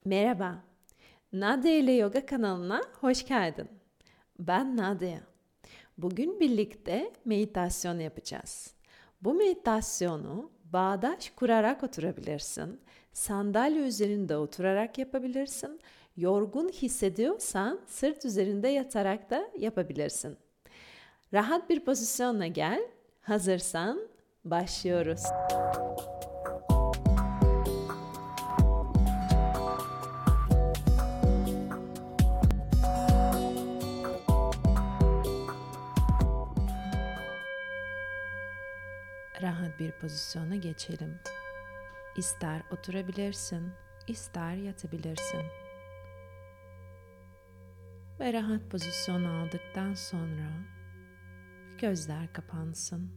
Merhaba, Nadia ile Yoga kanalına hoş geldin. Ben Nadia. Bugün birlikte meditasyon yapacağız. Bu meditasyonu bağdaş kurarak oturabilirsin, sandalye üzerinde oturarak yapabilirsin, yorgun hissediyorsan sırt üzerinde yatarak da yapabilirsin. Rahat bir pozisyonla gel, hazırsan başlıyoruz. Rahat bir pozisyona geçelim. İster oturabilirsin, ister yatabilirsin. Ve rahat pozisyon aldıktan sonra gözler kapansın.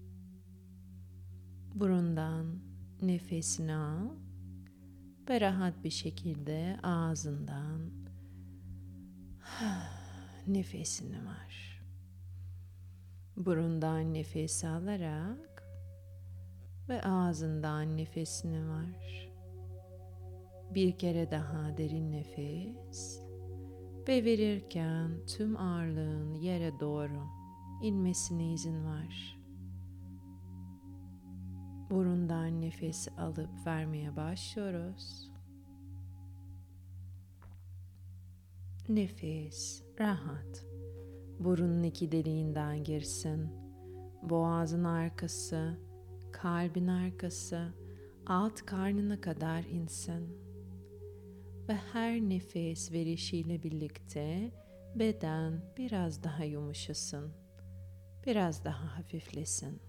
Burundan nefesini al ve rahat bir şekilde ağzından nefesini ver. Burundan nefes alarak ve ağzından nefesini ver. Bir kere daha derin nefes ve verirken tüm ağırlığın yere doğru inmesine izin ver. Burundan nefes alıp vermeye başlıyoruz. Nefes rahat. Burunun iki deliğinden girsin. Boğazın arkası, kalbin arkası, alt karnına kadar insin. Ve her nefes verişiyle birlikte beden biraz daha yumuşasın, biraz daha hafiflesin.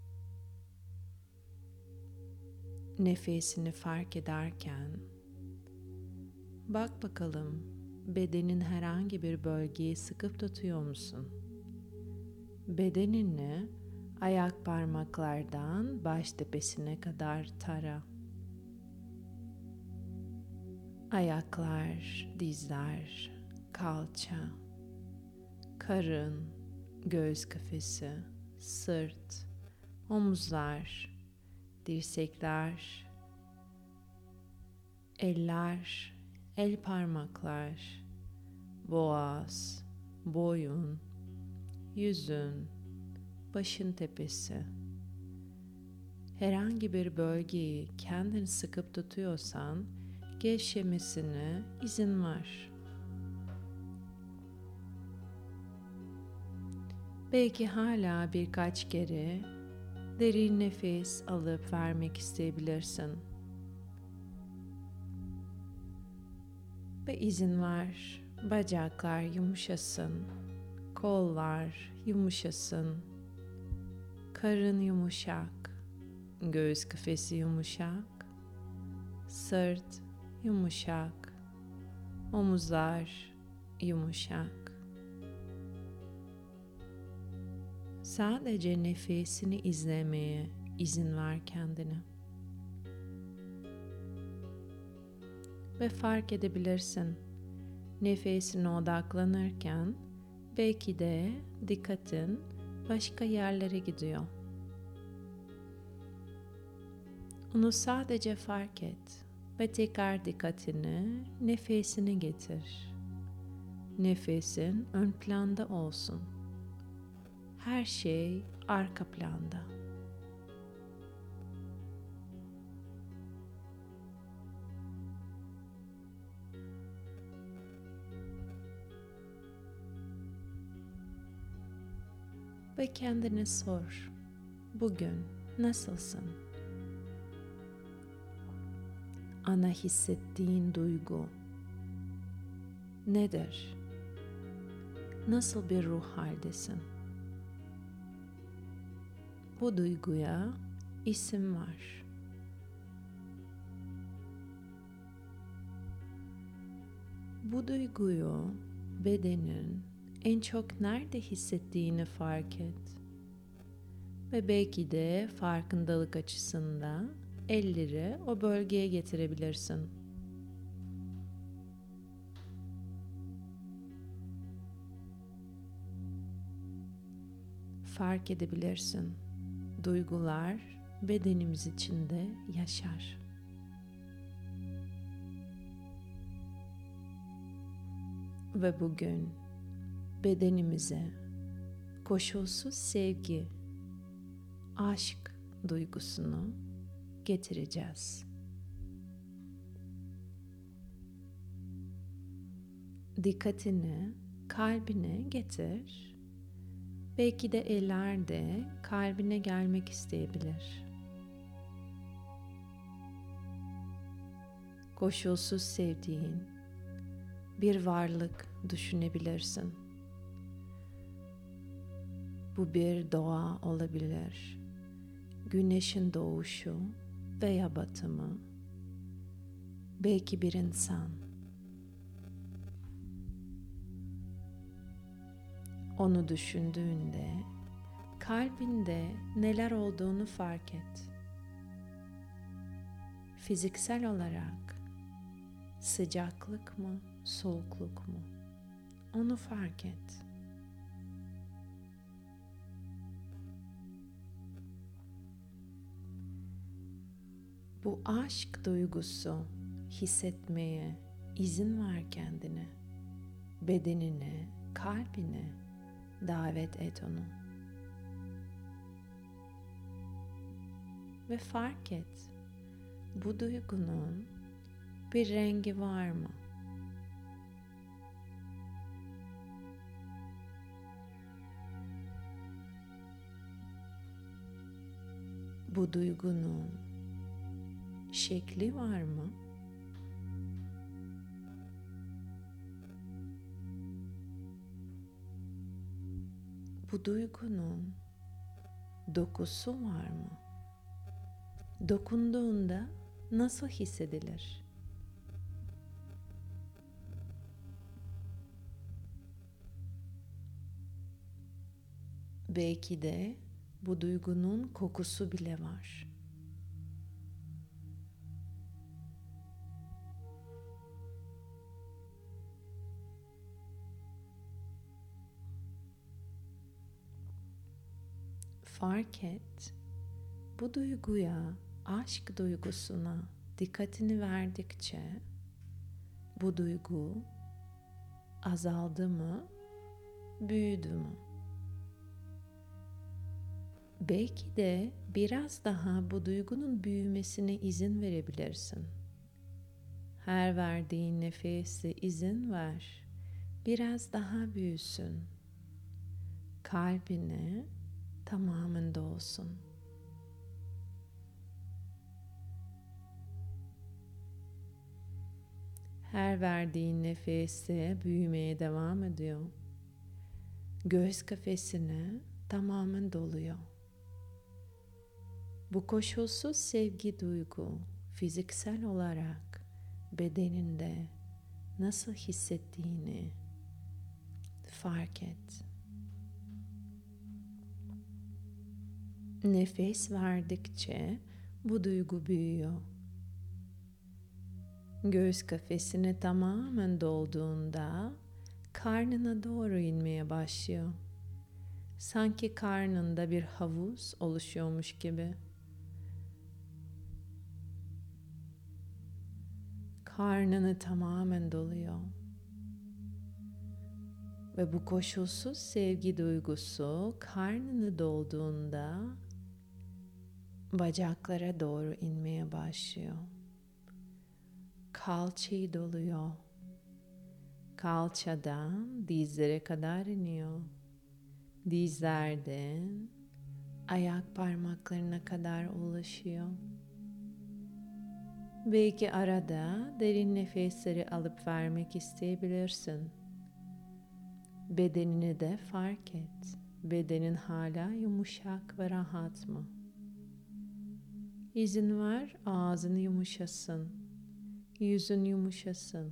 Nefesini fark ederken bak bakalım bedenin herhangi bir bölgeyi sıkıp tutuyor musun? Bedenini ayak parmaklardan baş tepesine kadar tara. Ayaklar, dizler, kalça, karın, göğüs kafesi, sırt, omuzlar, dirsekler, eller, el parmaklar, boğaz, boyun, yüzün, başın tepesi. Herhangi bir bölgeyi kendini sıkıp tutuyorsan gevşemesine izin ver. Belki hala birkaç kere derin nefes alıp vermek isteyebilirsin. Ve izin ver, bacaklar yumuşasın, kollar yumuşasın, karın yumuşak, göğüs kafesi yumuşak, sırt yumuşak, omuzlar yumuşak. Sadece nefesini izlemeye izin ver kendine. Ve fark edebilirsin, nefesine odaklanırken belki de dikkatin başka yerlere gidiyor. Onu sadece fark et ve tekrar dikkatini nefesine getir. Nefesin ön planda olsun. Her şey arka planda. Ve kendine sor, bugün nasılsın? Ana hissettiğin duygu nedir? Nasıl bir ruh haldesin? Bu duyguya isim ver. Bu duyguyu bedenin en çok nerede hissettiğini fark et. Ve belki de farkındalık açısından elleri o bölgeye getirebilirsin. Fark edebilirsin. Duygular bedenimiz içinde yaşar. Ve bugün bedenimize koşulsuz sevgi, aşk duygusunu getireceğiz. Dikkatini kalbine getir. Belki de eller de kalbine gelmek isteyebilir. Koşulsuz sevdiğin bir varlık düşünebilirsin. Bu bir doğa olabilir. Güneşin doğuşu veya batımı. Belki bir insan. Onu düşündüğünde kalbinde neler olduğunu fark et. Fiziksel olarak sıcaklık mı, soğukluk mu? Onu fark et. Bu aşk duygusu hissetmeye izin ver kendine. Bedenine, kalbine davet et onu. Ve fark et. Bu duygunun bir rengi var mı? Bu duygunun şekli var mı? Bu duygunun dokusu var mı? Dokunduğunda nasıl hissedilir? Belki de bu duygunun kokusu bile var. Fark et, bu duyguya, aşk duygusuna dikkatini verdikçe bu duygu azaldı mı, büyüdü mü? Belki de biraz daha bu duygunun büyümesine izin verebilirsin. Her verdiğin nefese izin ver, biraz daha büyüsün. Kalbine tamamen dolsun. Her verdiğin nefeste büyümeye devam ediyor. Göğüs kafesine tamamen doluyor. Bu koşulsuz sevgi duygu fiziksel olarak bedeninde nasıl hissettiğini fark et. Nefes verdikçe bu duygu büyüyor. Göğüs kafesine tamamen dolduğunda karnına doğru inmeye başlıyor. Sanki karnında bir havuz oluşuyormuş gibi. Karnını tamamen doluyor. Ve bu koşulsuz sevgi duygusu karnını dolduğunda bacaklara doğru inmeye başlıyor. Kalçayı doluyor. Kalçadan dizlere kadar iniyor. Dizlerden ayak parmaklarına kadar ulaşıyor. Belki arada derin nefesleri alıp vermek isteyebilirsin. Bedenini de fark et. Bedenin hala yumuşak ve rahat mı? İzin ver ağzın yumuşasın. Yüzün yumuşasın.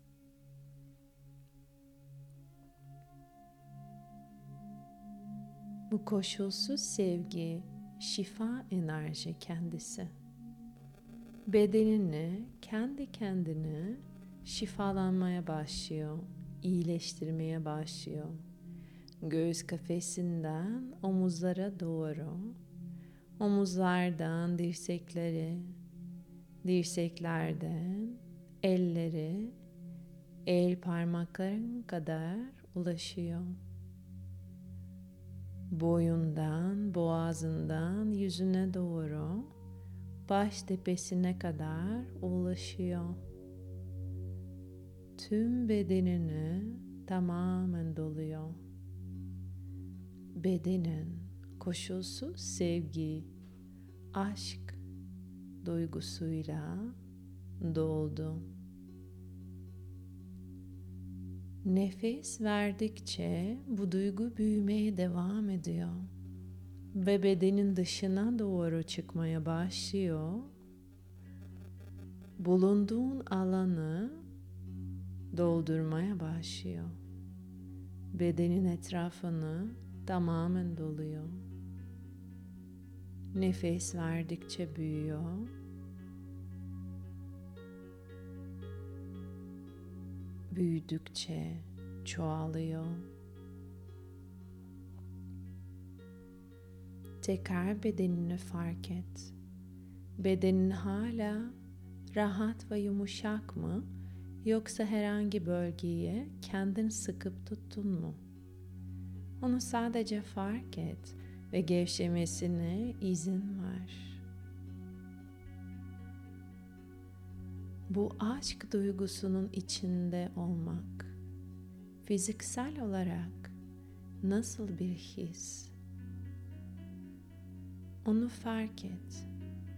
Bu koşulsuz sevgi, şifa enerji kendisi. Bedenini kendi kendine şifalanmaya başlıyor, iyileştirmeye başlıyor. Göğüs kafesinden omuzlara doğru, omuzlardan dirseklere, dirseklerden elleri, el parmakların kadar ulaşıyor. Boyundan, boğazından yüzüne doğru baş tepesine kadar ulaşıyor. Tüm bedenini tamamen doluyor. Bedenin koşulsuz sevgi, aşk duygusuyla doldu. Nefes verdikçe bu duygu büyümeye devam ediyor ve bedenin dışına doğru çıkmaya başlıyor. Bulunduğun alanı doldurmaya başlıyor. Bedenin etrafını tamamen doluyor. Nefes verdikçe büyüyor. Büyüdükçe çoğalıyor. Tekrar bedenini fark et. Bedenin hala rahat ve yumuşak mı? Yoksa herhangi bölgeye kendin sıkıp tuttun mu? Onu sadece fark et ve gevşemesine izin ver. Bu aşk duygusunun içinde olmak, fiziksel olarak nasıl bir his? Onu fark et.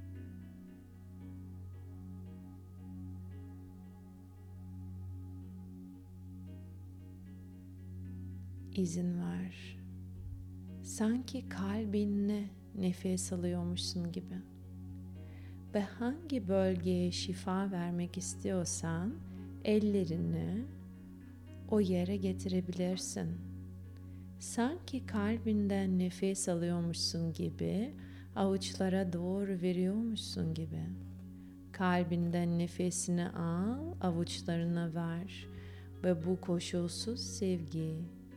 İzin ver. Sanki kalbinle nefes alıyormuşsun gibi. Ve hangi bölgeye şifa vermek istiyorsan ellerini o yere getirebilirsin. Sanki kalbinden nefes alıyormuşsun gibi, avuçlara doğru veriyormuşsun gibi. Kalbinden nefesini al, avuçlarına ver ve bu koşulsuz sevgi,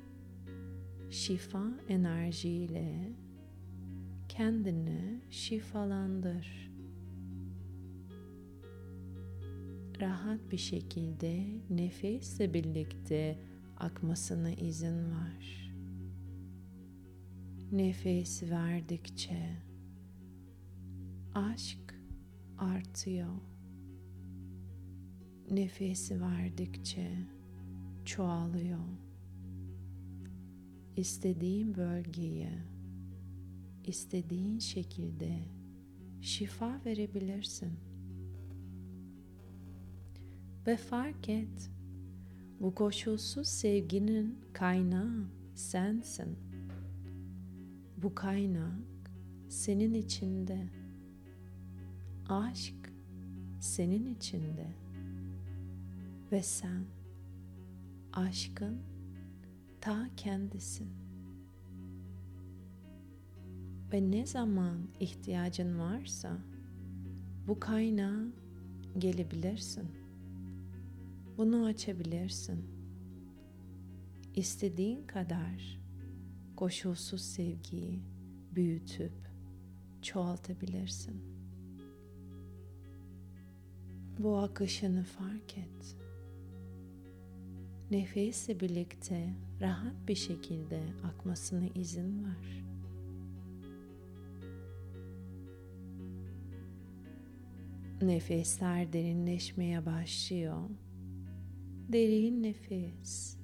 şifa enerjiyle kendini şifalandır. Rahat bir şekilde nefesle birlikte akmasına izin ver. Nefes verdikçe aşk artıyor. Nefes verdikçe çoğalıyor. İstediğin bölgeye, istediğin şekilde şifa verebilirsin. Ve fark et, bu koşulsuz sevginin kaynağı sensin. Bu kaynak senin içinde. Aşk senin içinde. Ve sen aşkın ta kendisin. Ve ne zaman ihtiyacın varsa bu kaynağa gelebilirsin. Bunu açabilirsin. İstediğin kadar koşulsuz sevgiyi büyütüp çoğaltabilirsin. Bu akışını fark et. Nefesle birlikte rahat bir şekilde akmasına izin ver. Nefesler derinleşmeye başlıyor. Derin nefes.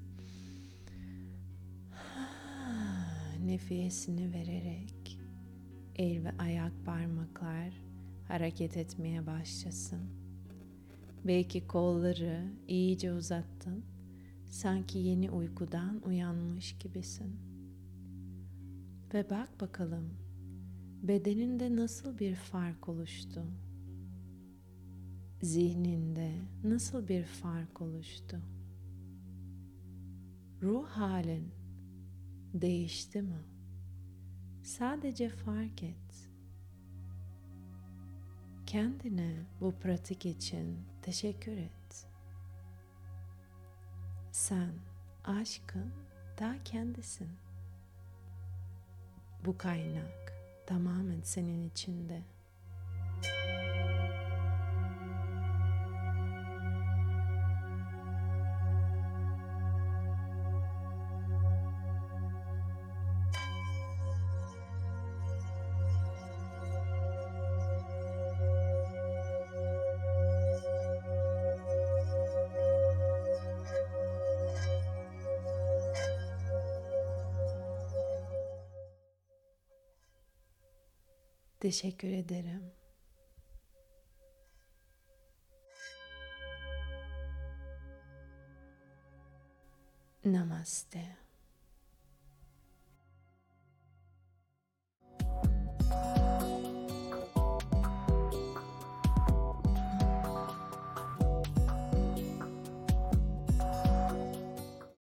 Nefesini vererek el ve ayak parmaklar hareket etmeye başlasın. Belki kolları iyice uzattın. Sanki yeni uykudan uyanmış gibisin. Ve bak bakalım bedeninde nasıl bir fark oluştu? Zihninde nasıl bir fark oluştu? Ruh halin değişti mi? Sadece fark et. Kendine bu pratik için teşekkür et. Sen aşkın ta kendisin. Bu kaynak tamamen senin içinde. Teşekkür ederim. Namaste.